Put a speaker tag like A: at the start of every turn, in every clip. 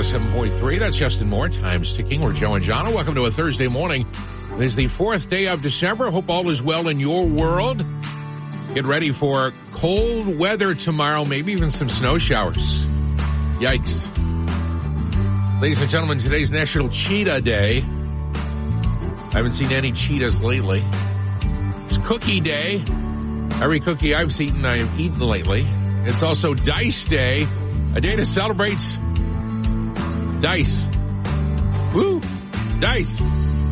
A: 107.3. That's Justin Moore. Time's ticking. We're Joe and Jonna. Welcome to a Thursday morning. It is the 4th day of December. Hope all is well in your world. Get ready for cold weather tomorrow, maybe even some snow showers. Yikes. Ladies and gentlemen, today's National Cheetah Day. I haven't seen any cheetahs lately. It's Cookie Day. Every cookie I've eaten, I have eaten lately. It's also Dice Day, a day to celebrate dice. Woo! Dice.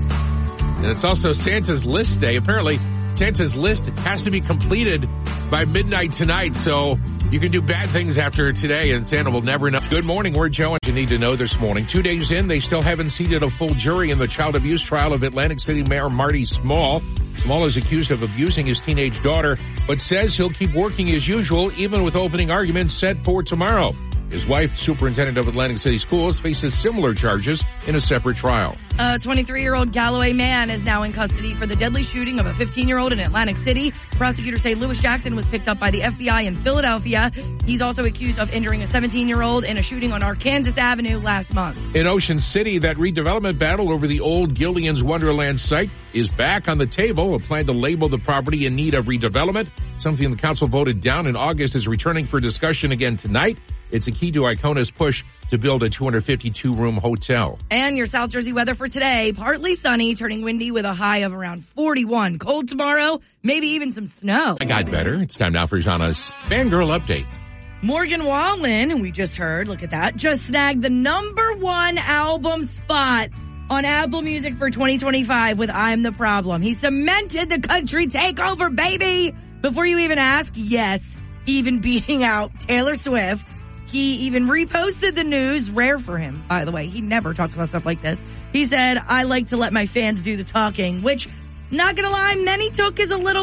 A: And it's also Santa's List Day. Apparently, Santa's list has to be completed by midnight tonight, so you can do bad things after today, and Santa will never know. Good morning, we're Joe, and you need to know this morning. 2 days in, they still haven't seated a full jury in the child abuse trial of Atlantic City Mayor Marty Small. Small is accused of abusing his teenage daughter, but says he'll keep working as usual, even with opening arguments set for tomorrow. His wife, superintendent of Atlantic City Schools, faces similar charges in a separate trial.
B: A 23-year-old Galloway man is now in custody for the deadly shooting of a 15-year-old in Atlantic City. Prosecutors say Lewis Jackson was picked up by the FBI in Philadelphia. He's also accused of injuring a 17-year-old in a shooting on Arkansas Avenue last month.
A: In Ocean City, that redevelopment battle over the old Gillian's Wonderland site is back on the table. A plan to label the property in need of redevelopment, something the council voted down in August, is returning for discussion again tonight. It's a key to Icona's push to build a 252-room hotel.
B: And your South Jersey weather for today, partly sunny, turning windy with a high of around 41. Cold tomorrow, maybe even some snow.
A: I got better. It's time now for Jana's Fangirl Update.
B: Morgan Wallen, we just heard, look at that, just snagged the #1 album spot on Apple Music for 2025 with I'm the Problem. He cemented the country takeover, baby! Before you even ask, yes, even beating out Taylor Swift. He even reposted the news, rare for him, by the way. He never talked about stuff like this. He said, I like to let my fans do the talking, which, not gonna lie, many took as a little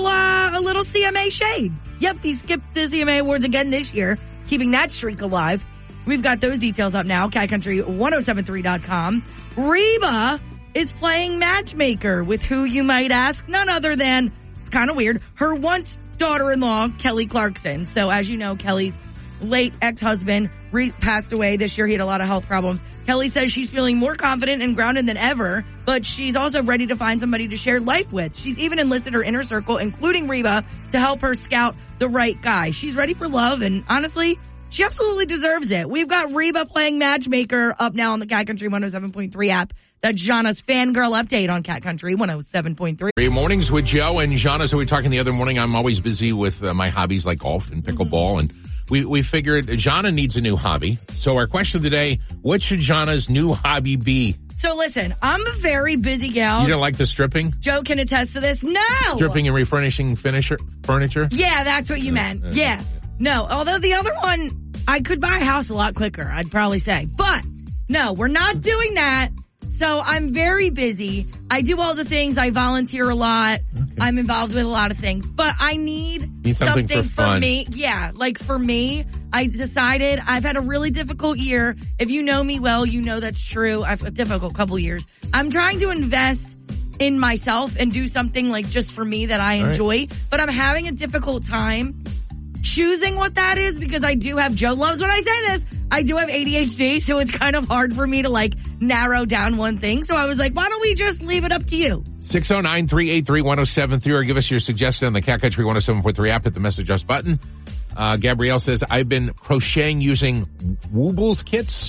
B: CMA shade. Yep, he skipped the CMA Awards again this year, keeping that streak alive. We've got those details up now, catcountry1073.com. Reba is playing matchmaker with who, you might ask? None other than, it's kind of weird, her once daughter-in-law, Kelly Clarkson. So as you know, Kelly's late ex-husband passed away this year. He had a lot of health problems. Kelly says she's feeling more confident and grounded than ever, but she's also ready to find somebody to share life with. She's even enlisted her inner circle, including Reba, to help her scout the right guy. She's ready for love, and honestly, she absolutely deserves it. We've got Reba playing matchmaker up now on the Cat Country 107.3 app. That's Jana's Fangirl Update on Cat Country 107.3.
A: Great mornings with Joe and Jana. So we were talking the other morning. I'm always busy with my hobbies like golf and pickleball, and we figured Jana needs a new hobby. So our question of the day, what should Jana's new hobby be?
B: So listen, I'm a very busy gal.
A: You don't like the stripping?
B: Joe can attest to this. No!
A: Stripping and refurnishing furniture?
B: Yeah, that's what you meant. Yeah. No, although the other one, I could buy a house a lot quicker, I'd probably say. But no, we're not doing that. So I'm very busy. I do all the things. I volunteer a lot. Okay. I'm involved with a lot of things. But I need something for me. Yeah, like for me, I decided I've had a really difficult year. If you know me well, you know that's true. I've had a difficult couple years. I'm trying to invest in myself and do something like just for me that I enjoy. Right. But I'm having a difficult time choosing what that is because I do have, Joe loves when I say this, I do have ADHD, so it's kind of hard for me to like narrow down one thing. So I was like, why don't we just leave it up to you?
A: 609-383-1073 or give us your suggestion on the Cat Country 107.3 app at the message us button. Gabrielle says, I've been crocheting using Woobles kits.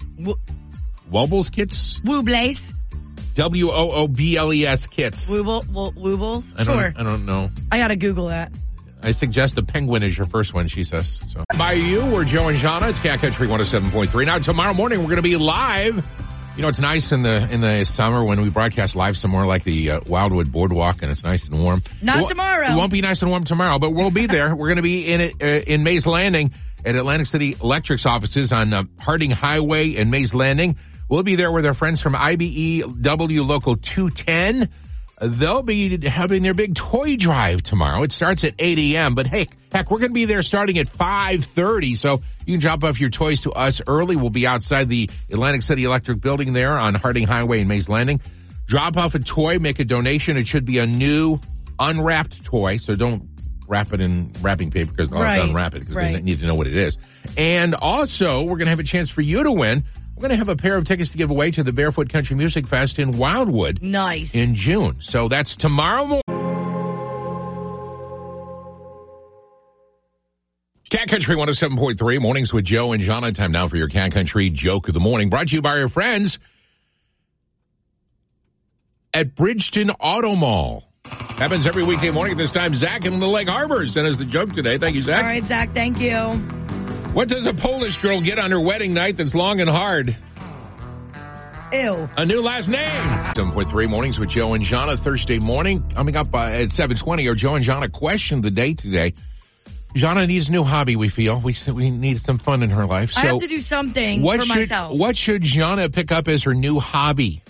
A: Woobles kits?
B: Woobles.
A: Woobles kits.
B: Woobles? Sure.
A: I don't know.
B: I gotta Google that.
A: I suggest the penguin is your first one, she says. So by you, we're Joe and Jana. It's Cat Country 107.3. Now, tomorrow morning, we're going to be live. You know, it's nice in the summer when we broadcast live somewhere like the Wildwood Boardwalk, and it's nice and warm.
B: Not tomorrow.
A: It won't be nice and warm tomorrow, but we'll be there. We're going to be in Mays Landing at Atlantic City Electric's offices on Harding Highway and Mays Landing. We'll be there with our friends from IBEW Local 210. They'll be having their big toy drive tomorrow. It starts at 8 a.m., but heck, we're going to be there starting at 5:30, so you can drop off your toys to us early. We'll be outside the Atlantic City Electric building there on Harding Highway and Mays Landing. Drop off a toy, make a donation. It should be a new unwrapped toy, so don't wrap it in wrapping paper because I'll unwrap it because they need to know what it is. And also, we're going to have a chance for you to win we're going to have a pair of tickets to give away to the Barefoot Country Music Fest in Wildwood.
B: Nice.
A: In June. So that's tomorrow morning. Cat Country 107.3, mornings with Joe and Jana. Time now for your Cat Country joke of the morning. Brought to you by our friends at Bridgeton Auto Mall. Happens every weekday morning at this time. Zach in Little Lake Harbor sent us the joke today. Thank you, Zach.
B: All right, Zach, thank you.
A: What does a Polish girl get on her wedding night that's long and hard?
B: Ew.
A: A new last name. 7.3 mornings with Joe and Jana. Thursday morning. Coming up at 7:20, our Joe and Jana question of the day today. Jana needs a new hobby, we feel. We need some fun in her life. So
B: I have to do something for myself.
A: What should Jana pick up as her new hobby?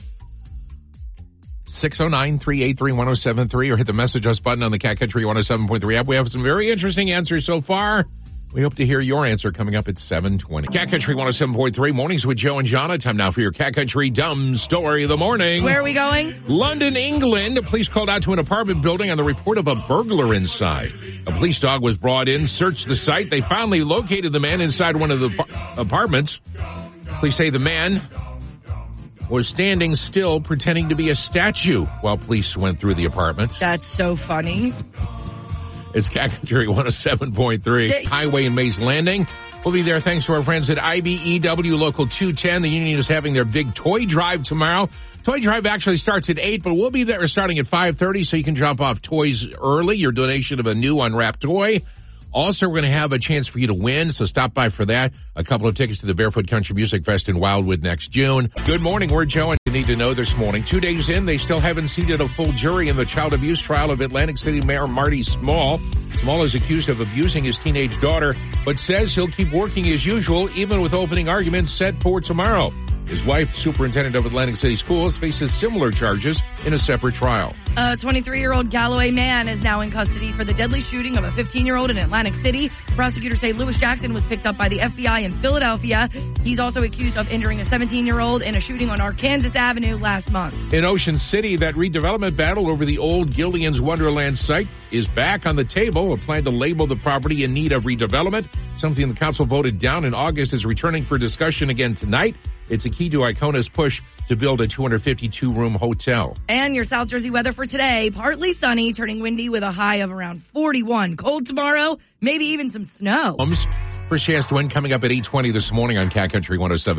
A: 609-383-1073 or hit the message us button on the Cat Country 107.3 app. We have some very interesting answers so far. We hope to hear your answer coming up at 7:20. Cat Country 107.3, mornings with Joe and Jana. Time now for your Cat Country Dumb Story of the Morning.
B: Where are we going?
A: London, England. Police called out to an apartment building on the report of a burglar inside. A police dog was brought in, searched the site. They finally located the man inside one of the apartments. Police say the man was standing still, pretending to be a statue while police went through the apartment.
B: That's so funny.
A: It's Cat Country 107.3. Highway in Mays Landing. We'll be there thanks to our friends at IBEW Local 210. The union is having their big toy drive tomorrow. Toy drive actually starts at 8, but we'll be there starting at 5:30, so you can drop off toys early, your donation of a new unwrapped toy. Also, we're going to have a chance for you to win, so stop by for that. A couple of tickets to the Barefoot Country Music Fest in Wildwood next June. Good morning, we're Joe, and you need to know this morning. 2 days in, they still haven't seated a full jury in the child abuse trial of Atlantic City Mayor Marty Small. Small is accused of abusing his teenage daughter, but says he'll keep working as usual, even with opening arguments set for tomorrow. His wife, superintendent of Atlantic City Schools, faces similar charges in a separate trial.
B: A 23-year-old Galloway man is now in custody for the deadly shooting of a 15-year-old in Atlantic City. Prosecutors say Lewis Jackson was picked up by the FBI in Philadelphia. He's also accused of injuring a 17-year-old in a shooting on Arkansas Avenue last month.
A: In Ocean City, that redevelopment battle over the old Gillian's Wonderland site is back on the table. A plan to label the property in need of redevelopment, something the council voted down in August, is returning for discussion again tonight. It's a key to Icona's push to build a 252-room hotel.
B: And your South Jersey weather for today, partly sunny, turning windy with a high of around 41. Cold tomorrow, maybe even some snow.
A: First chance to win coming up at 8:20 this morning on Cat Country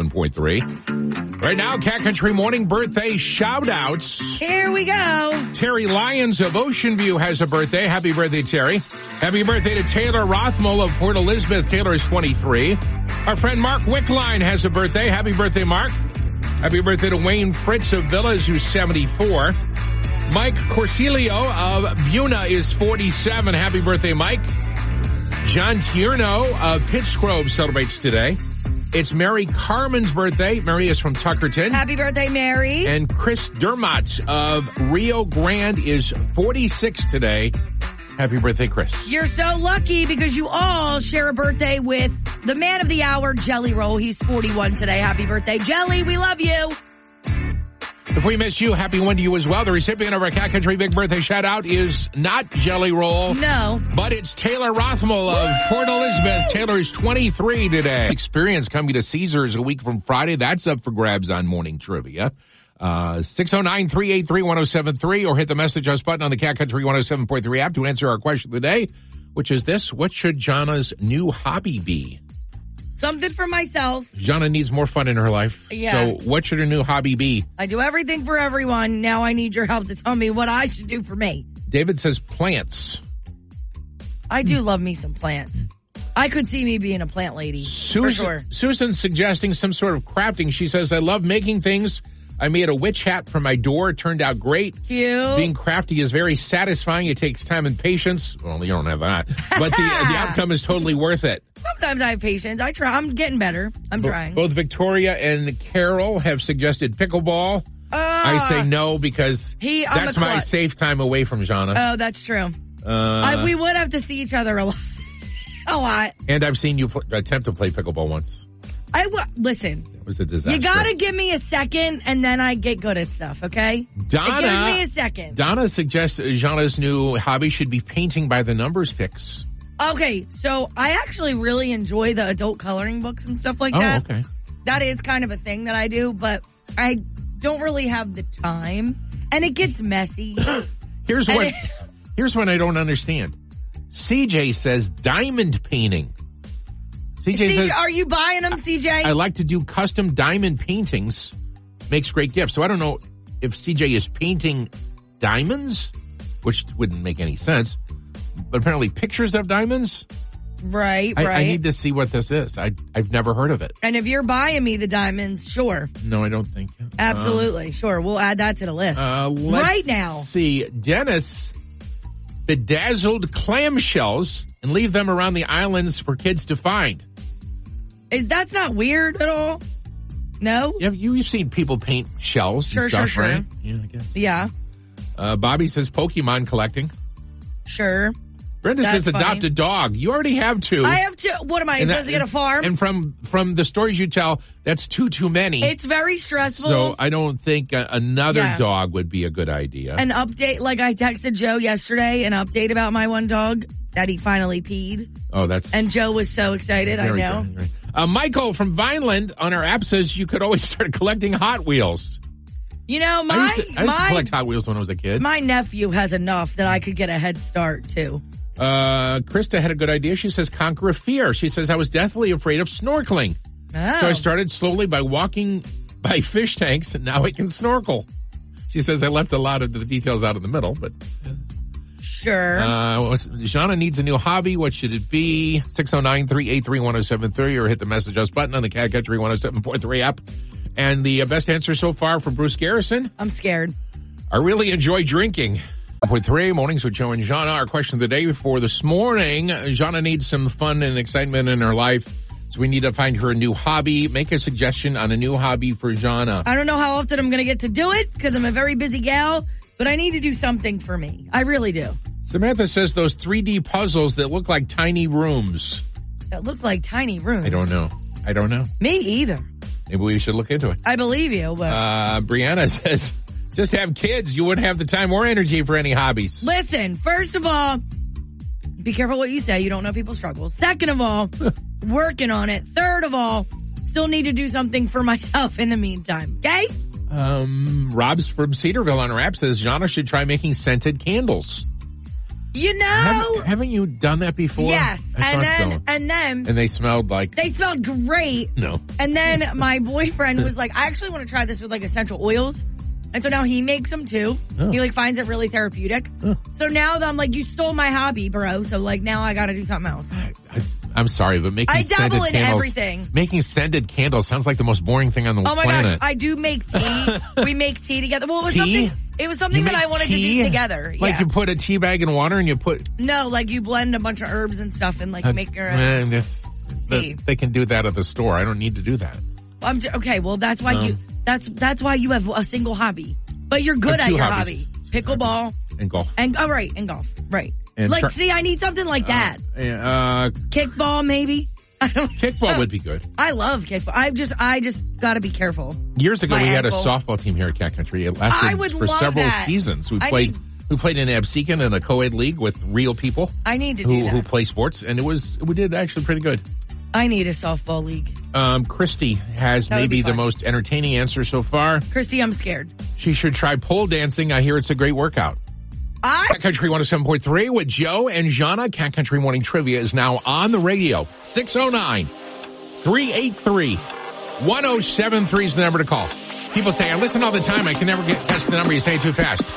A: 107.3. Right now, Cat Country morning birthday shout-outs.
B: Here we go.
A: Terry Lyons of Ocean View has a birthday. Happy birthday, Terry. Happy birthday to Taylor Rothmull of Port Elizabeth. Taylor is 23. Our friend Mark Wickline has a birthday. Happy birthday, Mark. Happy birthday to Wayne Fritz of Villas, who's 74. Mike Corsilio of Buna is 47. Happy birthday, Mike. John Tierno of Pittsgrove celebrates today. It's Mary Carmen's birthday. Mary is from Tuckerton.
B: Happy birthday, Mary.
A: And Chris Dermott of Rio Grande is 46 today. Happy birthday, Chris.
B: You're so lucky because you all share a birthday with the man of the hour, Jelly Roll. He's 41 today. Happy birthday, Jelly. We love you.
A: If we missed you, happy one to you as well. The recipient of our Cat Country Big Birthday shout-out is not Jelly Roll.
B: No.
A: But it's Taylor Rothmull of Port Elizabeth. Taylor is 23 today. Experience coming to Caesars a week from Friday. That's up for grabs on Morning Trivia. 609-383-1073 or hit the message us button on the Cat Country 107.3 app to answer our question of the day, which is this: what should Jana's new hobby be?
B: Something for myself.
A: Jana needs more fun in her life.
B: Yeah.
A: So what should her new hobby be?
B: I do everything for everyone. Now I need your help to tell me what I should do for me.
A: David says plants.
B: I do love me some plants. I could see me being a plant lady. For sure.
A: Susan's suggesting some sort of crafting. She says, I love making things. I made a witch hat for my door. It turned out great.
B: Cute.
A: Being crafty is very satisfying. It takes time and patience. Well, you don't have that. But the outcome is totally worth it.
B: Sometimes I have patience. I try. I'm getting better. I'm trying.
A: Both Victoria and Carol have suggested pickleball. I say no because that's my safe time away from Jana.
B: Oh, that's true. We would have to see each other a lot.
A: And I've seen you attempt to play pickleball once.
B: Listen.
A: It was a disaster.
B: You gotta give me a second and then I get good at stuff, okay?
A: Donna,
B: it gives me a second.
A: Donna suggests Jana's new hobby should be painting by the numbers picks.
B: Okay, so I actually really enjoy the adult coloring books and stuff like that.
A: Oh, okay.
B: That is kind of a thing that I do, but I don't really have the time. And it gets messy.
A: Here's what I don't understand. CJ says diamond painting. CJ says,
B: are you buying them, CJ?
A: I like to do custom diamond paintings. Makes great gifts. So I don't know if CJ is painting diamonds, which wouldn't make any sense. But apparently pictures of diamonds.
B: Right.
A: I need to see what this is. I've never heard of it.
B: And if you're buying me the diamonds, sure.
A: No, I don't think.
B: Absolutely. Sure. We'll add that to the list. Right now.
A: See, Dennis bedazzled clamshells and leave them around the islands for kids to find.
B: That's not weird at all? No?
A: Yeah, you've seen people paint shells and stuff,
B: sure.
A: right? Yeah, I guess.
B: Yeah.
A: Bobby says Pokemon collecting.
B: Sure.
A: Brenda says adopt a dog. You already have two.
B: I have two. What am I supposed to get a farm?
A: And from the stories you tell, that's too many.
B: It's very stressful.
A: So I don't think another dog would be a good idea.
B: An update, like I texted Joe yesterday, an update about my one dog that he finally peed.
A: Oh, and
B: Joe was so excited. I know.
A: Good, right. Michael from Vineland on our app says you could always start collecting Hot Wheels.
B: You know,
A: I used to collect Hot Wheels when I was a kid.
B: My nephew has enough that I could get a head start too.
A: Krista had a good idea. She says conquer a fear. She says I was deathly afraid of snorkeling.
B: Oh.
A: So I started slowly by walking by fish tanks, and now I can snorkel. She says I left a lot of the details out in the middle, but
B: sure.
A: Shauna needs a new hobby. What should it be? 609-383-1073 or hit the message us button on the Cat Country 107.3 app. And the best answer so far from Bruce Garrison.
B: I'm scared.
A: I really enjoy drinking. 1.3 Mornings with Joe and Jana. Our question of the day for this morning. Jana needs some fun and excitement in her life. So we need to find her a new hobby. Make a suggestion on a new hobby for Jana.
B: I don't know how often I'm going to get to do it because I'm a very busy gal, but I need to do something for me. I really do.
A: Samantha says those 3D puzzles that look like tiny rooms.
B: That look like tiny rooms?
A: I don't know.
B: Me either.
A: Maybe we should look into it.
B: I believe you, but...
A: Brianna says, just have kids. You wouldn't have the time or energy for any hobbies.
B: Listen, first of all, be careful what you say. You don't know people's struggles. Second of all, working on it. Third of all, still need to do something for myself in the meantime. Okay?
A: Rob's from Cedarville on our app says Jana should try making scented candles.
B: You know,
A: haven't you done that before?
B: Yes, and then
A: they smelled like
B: they smelled great.
A: No,
B: and then my boyfriend was like, I actually want to try this with like essential oils, and so now he makes them too. Oh. He like finds it really therapeutic. Oh. So now I'm like, you stole my hobby, bro. So like now I got to do something else.
A: I'm sorry, but making
B: dabble in
A: candles,
B: everything.
A: Making scented candles sounds like the most boring thing on the planet. Oh my gosh,
B: I do make tea. We make tea together. Well, it was something that I wanted to do together.
A: Like you put a tea bag in water and you put...
B: No, like you blend a bunch of herbs and stuff and like make your tea.
A: They can do that at the store. I don't need to do that.
B: Okay, well that's why that's why you have a single hobby. But you're good at your hobby. Pickleball.
A: And golf.
B: And golf. Right. And see, I need something like that. Kickball, maybe.
A: Kickball would be good.
B: I love kickball. I just got to be careful.
A: Years ago, we had a softball team here at Cat Country. It lasted for several seasons. We played in Absecon in a co-ed league with real people.
B: I need to do that.
A: Who play sports, and we did actually pretty good.
B: I need a softball league.
A: Christy has maybe the most entertaining answer so far.
B: Christy, I'm scared.
A: She should try pole dancing. I hear it's a great workout. Cat Country 107.3 with Joe and Jana. Cat Country Morning Trivia is now on the radio. 609-383-1073 is the number to call. People say, I listen all the time. I can never catch the number. You say it too fast.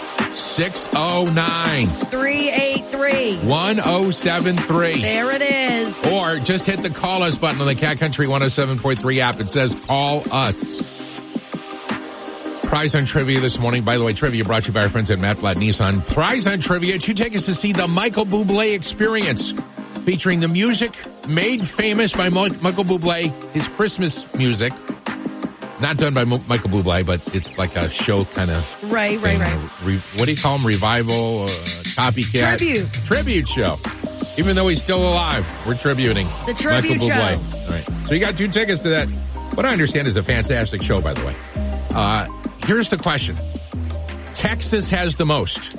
A: 609-383-1073.
B: There it is.
A: Or just hit the call us button on the Cat Country 107.3 app. It says call us. Prize on Trivia this morning. By the way, trivia brought to you by our friends at Matt Blatt Nissan. Prize on Trivia. You take us to see the Michael Bublé Experience, featuring the music made famous by Michael Bublé, his Christmas music. Not done by Michael Bublé, but it's like a show kind of...
B: Right.
A: What do you call them? Revival? Copycat? Tribute show. Even though he's still alive, we're tributing
B: the tribute
A: Michael Bublé.
B: Show.
A: All right. So you got 2 tickets to that. What I understand is a fantastic show, by the way. Here's the question. Texas has the most,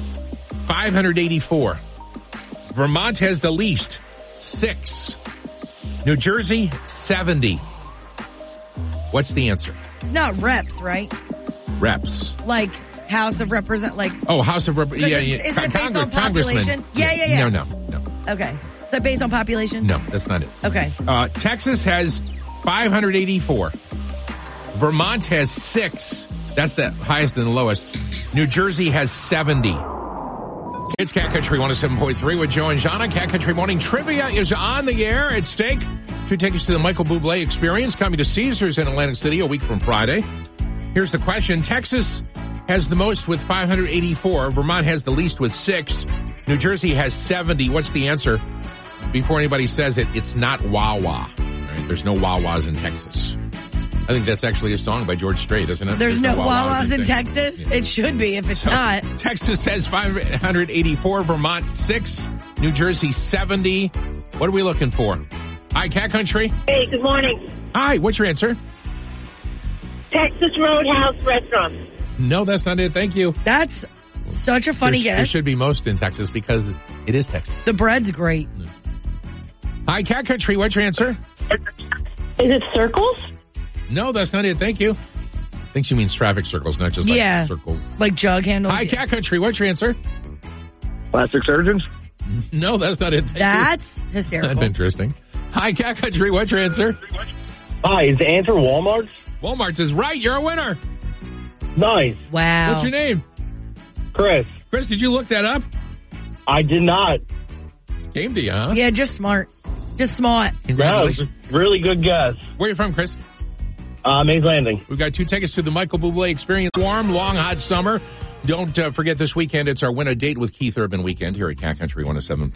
A: 584. Vermont has the least, 6. New Jersey, 70. What's the answer?
B: It's not reps, right?
A: Reps.
B: Like House of Represent, like.
A: Oh, House of Representatives. Yeah,
B: Is it based on population? Yeah.
A: No.
B: Okay. Is that based on population?
A: No, that's not it.
B: Okay.
A: Texas has 584. Vermont has 6. That's the highest and the lowest. New Jersey has 70. It's Cat Country 107.3 with Joe and Jana. Cat Country Morning Trivia is on the air at stake. 2 tickets to the Michael Bublé Experience coming to Caesars in Atlantic City a week from Friday. Here's the question. Texas has the most with 584. Vermont has the least with 6. New Jersey has 70. What's the answer? Before anybody says it, it's not Wawa. Right? There's no Wawas in Texas. I think that's actually a song by George Strait, isn't it?
B: There's no Wawas in Texas? Yeah. It should be if it's not.
A: Texas has 584, Vermont 6, New Jersey 70. What are we looking for? Hi, Cat Country.
C: Hey, good morning.
A: Hi, what's your answer?
C: Texas Roadhouse Restaurant.
A: No, that's not it. Thank you.
B: That's such a funny guess.
A: There should be most in Texas because it is Texas.
B: The bread's great.
A: Hi, Cat Country. What's your answer?
C: Is it Circles?
A: No, that's not it. Thank you. I think she means traffic circles, not just like circles.
B: Like jug handles.
A: Hi, Cat Country. What's your answer?
D: Plastic surgeons?
A: No, that's not it.
B: That's hysterical.
A: That's interesting. Hi, Cat Country. What's your answer?
D: Hi, is the answer Walmart's?
A: Walmart's is right. You're a winner.
D: Nice.
B: Wow.
A: What's your name?
D: Chris.
A: Chris, did you look that up?
D: I did not.
A: Came to you, huh?
B: Yeah, just smart. Just smart.
A: Congratulations.
D: No, really good guess.
A: Where are you from, Chris?
D: Mays Landing.
A: We've got 2 tickets to the Michael Bublé Experience. Warm, long, hot summer. Don't forget this weekend, it's our Win a Date with Keith Urban weekend here at Cat Country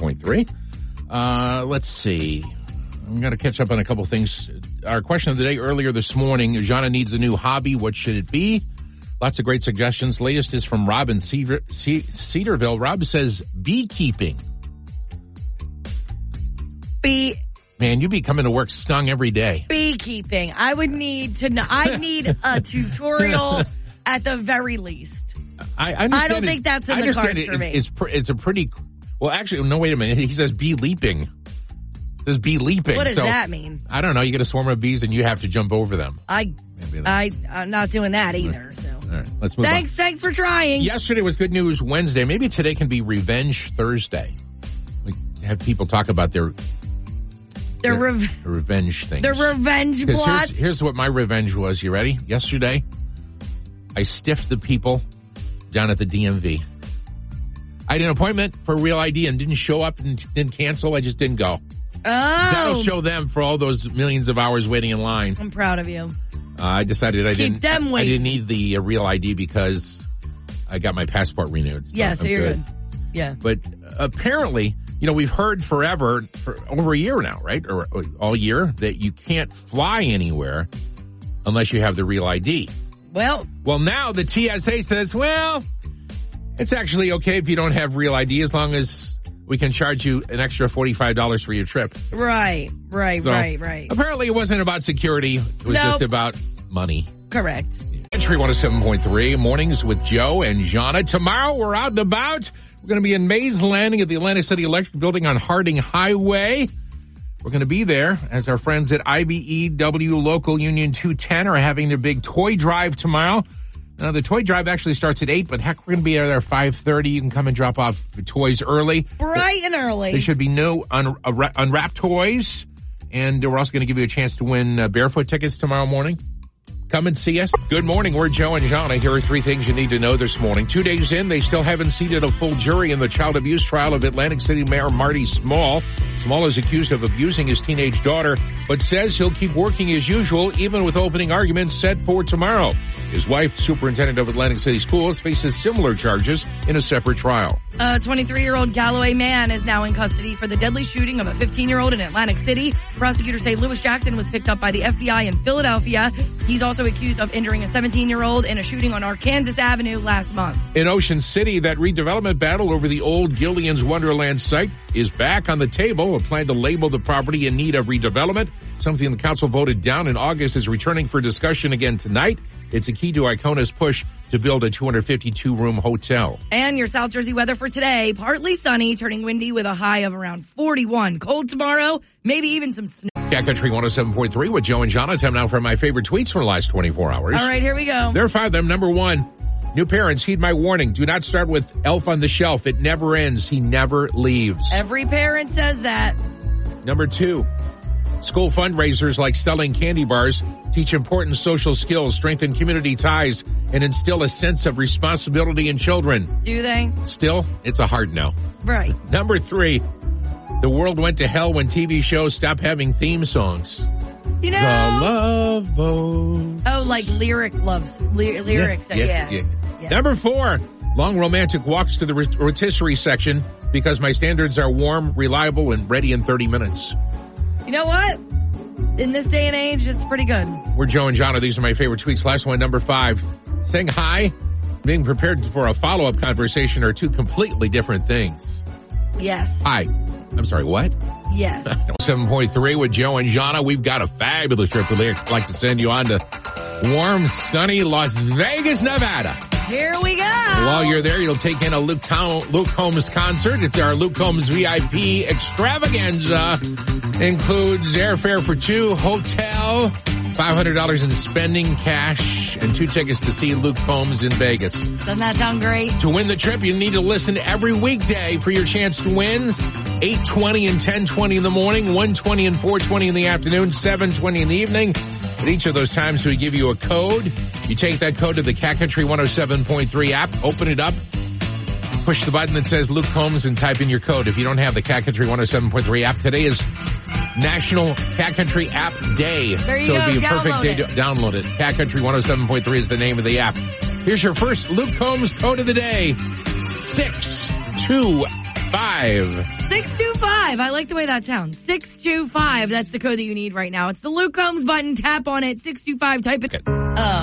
A: 107.3. Let's see. I'm going to catch up on a couple things. Our question of the day earlier this morning, Jana needs a new hobby. What should it be? Lots of great suggestions. Latest is from Rob in Cedarville. Rob says beekeeping. Man, you be coming to work stung every day.
B: Beekeeping. I would need to know. I need a tutorial at the very least.
A: I don't
B: think that's in the cards for me.
A: It's a pretty, well, actually, no, wait a minute. He says bee leaping. It says bee leaping.
B: What does that mean?
A: I don't know. You get a swarm of bees and you have to jump over them.
B: I'm not doing that either. So.
A: All right, let's move on.
B: Thanks for trying.
A: Yesterday was Good News Wednesday. Maybe today can be Revenge Thursday. We have people talk about their revenge things.
B: Their revenge plots.
A: Here's what my revenge was. You ready? Yesterday, I stiffed the people down at the DMV. I had an appointment for Real ID and didn't show up and didn't cancel. I just didn't go.
B: Oh.
A: That'll show them for all those millions of hours waiting in line.
B: I'm proud of you.
A: I decided I didn't need the Real ID because I got my passport renewed.
B: So so you're good. Yeah.
A: But apparently, we've heard forever, for over a year now, right? Or all year, that you can't fly anywhere unless you have the Real ID. Well, now the TSA says, it's actually okay if you don't have Real ID as long as we can charge you an extra $45 for your trip.
B: Right.
A: Apparently it wasn't about security. It was just about money.
B: Correct.
A: Entry 107.3, mornings with Joe and Jana. Tomorrow we're out and about. We're going to be in Mays Landing at the Atlantic City Electric Building on Harding Highway. We're going to be there as our friends at IBEW Local Union 210 are having their big toy drive tomorrow. Now, the toy drive actually starts at 8, but heck, we're going to be there at 5:30. You can come and drop off the toys early.
B: Bright and early.
A: There should be no unwrapped toys. And we're also going to give you a chance to win barefoot tickets tomorrow morning. Come and see us. Good morning. We're Joe and Jana. Here are 3 things you need to know this morning. 2 days in, they still haven't seated a full jury in the child abuse trial of Atlantic City Mayor Marty Small. Small is accused of abusing his teenage daughter, but says he'll keep working as usual, even with opening arguments set for tomorrow. His wife, superintendent of Atlantic City Schools, faces similar charges in a separate trial.
B: A 23-year-old Galloway man is now in custody for the deadly shooting of a 15-year-old in Atlantic City. Prosecutors say Lewis Jackson was picked up by the FBI in Philadelphia. He's also accused of injuring a 17-year-old in a shooting on Arkansas Avenue last month.
A: In Ocean City, that redevelopment battle over the old Gillian's Wonderland site is back on the table. Council. A plan to label the property in need of redevelopment. Something the council voted down in August is returning for discussion again tonight. It's a key to Icona's push to build a 252-room hotel.
B: And your South Jersey weather for today, partly sunny, turning windy with a high of around 41. Cold tomorrow, maybe even some snow.
A: Cat Country 107.3 with Joe and Jonna. Time now for my favorite tweets from the last 24 hours.
B: All right, here we go.
A: There are 5 of them. Number 1, new parents, heed my warning. Do not start with Elf on the Shelf. It never ends. He never leaves.
B: Every parent says that.
A: Number 2, school fundraisers like selling candy bars teach important social skills, strengthen community ties, and instill a sense of responsibility in children.
B: Do they?
A: Still, it's a hard no.
B: Right.
A: Number 3, the world went to hell when TV shows stopped having theme songs.
B: You know.
A: The Love Boat.
B: Oh, like lyrics. Yeah.
A: Number 4, long romantic walks to the rotisserie section because my standards are warm, reliable, and ready in 30 minutes.
B: You know what? In this day and age, it's pretty good.
A: We're Joe and Jonna. These are my favorite tweets. Last one, number 5. Saying hi, being prepared for a follow-up conversation are 2 completely different things.
B: Yes.
A: Hi. I'm sorry, what?
B: Yes.
A: 7.3 with Joe and Jonna. We've got a fabulous trip we'd like to send you on to warm, sunny Las Vegas, Nevada.
B: Here we go.
A: While you're there, you'll take in a Luke Combs concert. It's our Luke Combs VIP extravaganza. Includes airfare for 2, hotel, $500 in spending cash, and 2 tickets to see Luke Combs in Vegas.
B: Doesn't that sound great?
A: To win the trip, you need to listen every weekday for your chance to win. 8:20 and 10:20 in the morning, 1:20 and 4:20 in the afternoon, 7:20 in the evening. At each of those times, we give you a code. You take that code to the Cat Country 107.3 app, open it up, push the button that says Luke Combs, and type in your code. If you don't have the Cat Country 107.3 app, today is National Cat Country App Day.
B: There you
A: so
B: go.
A: it'd be a perfect
B: Download
A: day
B: it.
A: to download it. Cat Country 107.3 is the name of the app. Here's your first Luke Combs code of the day. 625.
B: 625. I like the way that sounds. 625. That's the code that you need right now. It's the Luke Combs button. Tap on it. 625. Type it.